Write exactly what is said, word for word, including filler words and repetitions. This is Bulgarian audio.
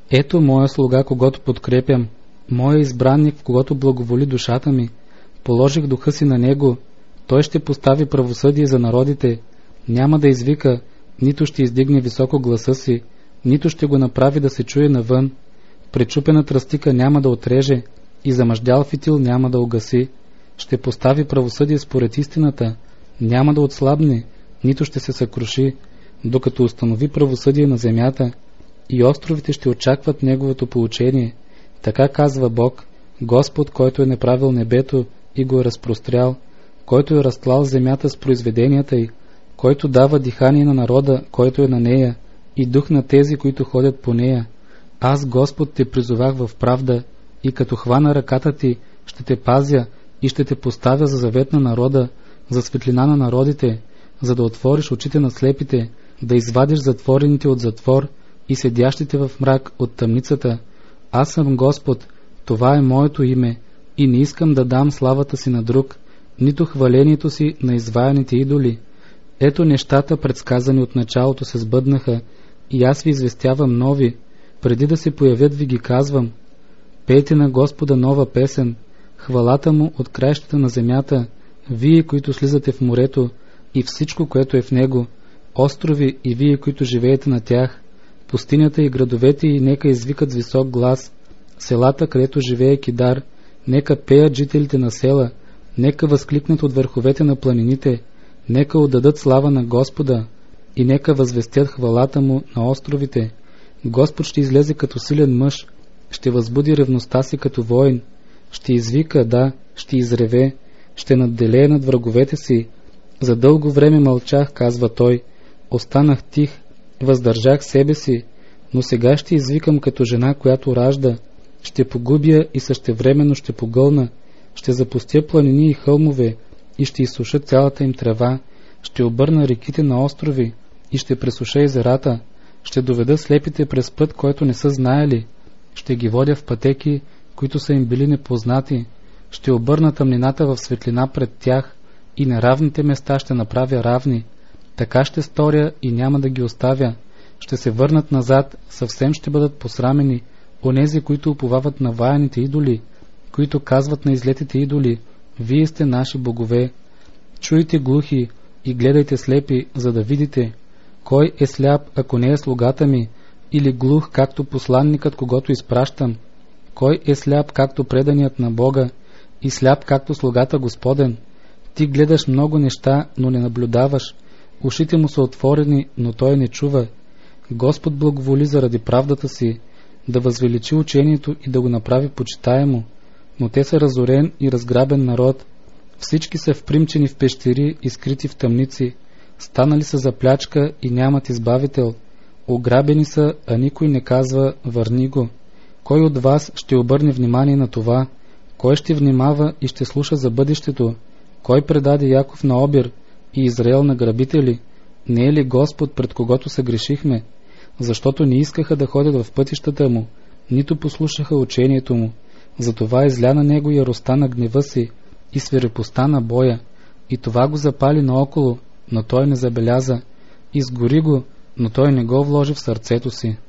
Ето моя слуга, когото подкрепям, моя избранник, в когото благоволи душата ми. Положих духа си на него, той ще постави правосъдие за народите, няма да извика, нито ще издигне високо гласа си, нито ще го направи да се чуе навън. Пречупена тръстика няма да отреже и замъждял фитил няма да угаси. Ще постави правосъдие според истината, няма да отслабне, нито ще се съкруши, докато установи правосъдие на земята, и островите ще очакват неговото поучение. Така казва Бог, Господ, който е направил небето и го е разпрострял, който е разтлал земята с произведенията й, който дава дихание на народа, който е на нея, и дух на тези, които ходят по нея. Аз, Господ, те призовах в правда, и като хвана ръката ти, ще те пазя и ще те поставя за завет на народа, за светлина на народите, за да отвориш очите на слепите, да извадиш затворените от затвор и седящите в мрак от тъмницата. Аз съм Господ, това е моето име, и не искам да дам славата си на друг, нито хвалението си на изваяните идоли. Ето нещата, предсказани от началото, се сбъднаха, и аз ви известявам нови, преди да се появят ви ги казвам. Пейте на Господа нова песен, хвалата му от краищата на земята, вие, които слизате в морето, и всичко, което е в него, острови и вие, които живеете на тях, пустинята и градовете и нека извикат с висок глас, селата, където живее Кидар, нека пеят жителите на села, нека възкликнат от върховете на планините, нека отдадат слава на Господа и нека възвестят хвалата му на островите. Господ ще излезе като силен мъж, ще възбуди ревността си като воин, ще извика, да, ще изреве, ще надделее над враговете си. За дълго време мълчах, казва той, останах тих, въздържах себе си, но сега ще извикам като жена, която ражда, ще погубя и същевременно ще погълна, ще запустя планини и хълмове и ще изсуша цялата им трева, ще обърна реките на острови и ще пресуша езерата, ще доведа слепите през път, който не са знаели, ще ги водя в пътеки, които са им били непознати, ще обърна тъмнината в светлина пред тях и неравните места ще направя равни. Така ще сторя и няма да ги оставя. Ще се върнат назад, съвсем ще бъдат посрамени онези, които уповават на ваяните идоли, които казват на излетите идоли, вие сте наши богове. Чуйте глухи и гледайте слепи, за да видите. Кой е сляп, ако не е слугата ми, или глух, както посланникът, когото изпращам? Кой е сляп, както преданият на Бога, и сляп, както слугата Господен? Ти гледаш много неща, но не наблюдаваш. Ушите му са отворени, но той не чува. Господ благоволи заради правдата си, да възвеличи учението и да го направи почитаемо. Но те са разорен и разграбен народ. Всички са впримчени в пещери и скрити в тъмници. Станали са за плячка и нямат избавител. Ограбени са, а никой не казва, върни го. Кой от вас ще обърне внимание на това? Кой ще внимава и ще слуша за бъдещето? Кой предаде Яков на обир и Израел на грабители? Не е ли Господ, пред когото се грешихме? Защото не искаха да ходят в пътищата му, нито послушаха учението му. Затова изля на него яростта на гнева си и свирепостта на боя. И това го запали наоколо, но той не забеляза. Изгори го, но той не го вложи в сърцето си.